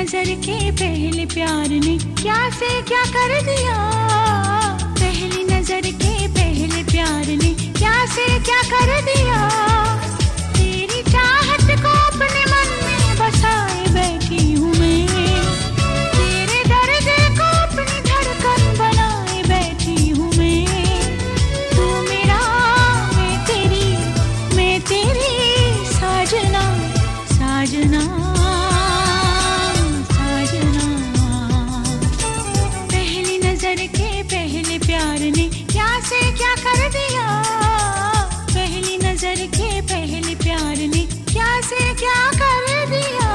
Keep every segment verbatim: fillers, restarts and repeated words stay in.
नजर के पहले प्यार ने क्या से क्या कर दिया। पहली नजर के पहले प्यार ने क्या से क्या कर दिया। तेरी चाहत को अपने मन में बसाए बैठी हूँ मैं, तेरे दर्द को अपनी धड़कन बनाए बैठी हूँ मैं। तू मेरा मैं तेरी, मैं तेरी साजना साजना साजना। पहली नजर के पहले प्यार ने क्या से क्या कर दिया। पहली नजर के पहले प्यार ने क्या से क्या कर दिया।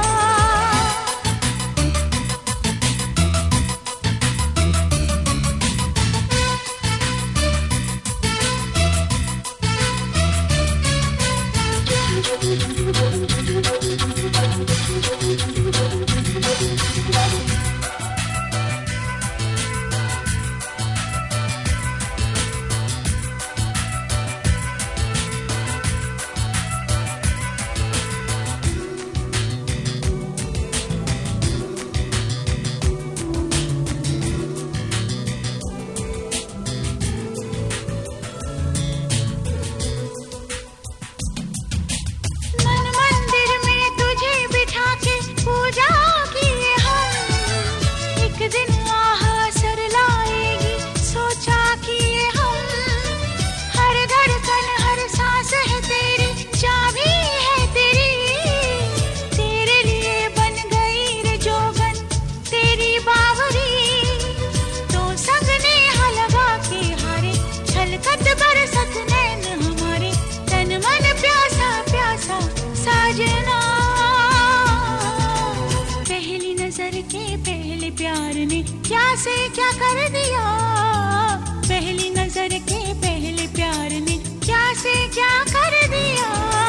प्यार ने क्या से क्या कर दिया। पहली नजर के पहले प्यार ने क्या से क्या कर दिया।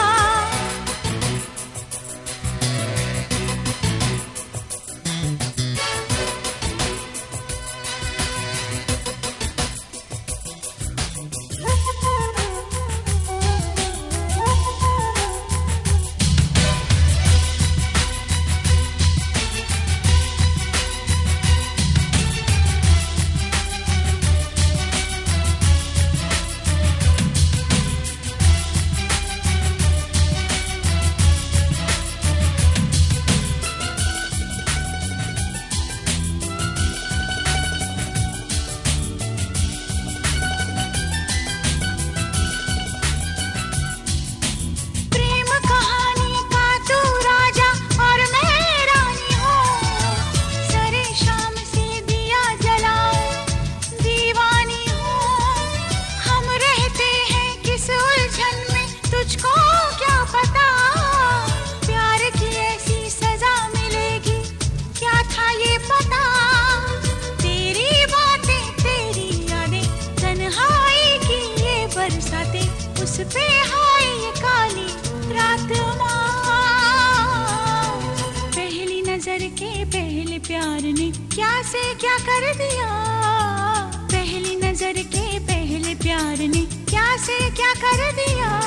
उस पे हाय ये काली रात माँ। पहली नजर के पहले प्यार ने क्या से क्या कर दिया। पहली नजर के पहले प्यार ने क्या से क्या कर दिया।